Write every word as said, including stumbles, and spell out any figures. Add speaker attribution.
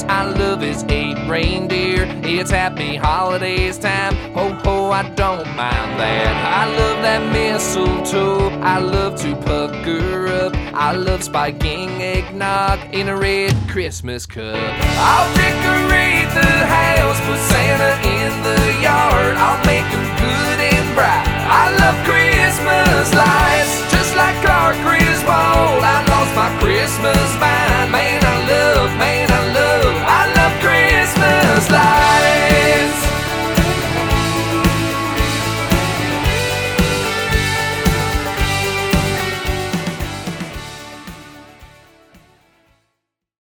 Speaker 1: I love his eight reindeer. It's happy holidays time. Ho ho, I don't mind that. I love that mistletoe. I love to pucker up. I love spiking eggnog in a red Christmas cup. I'll decorate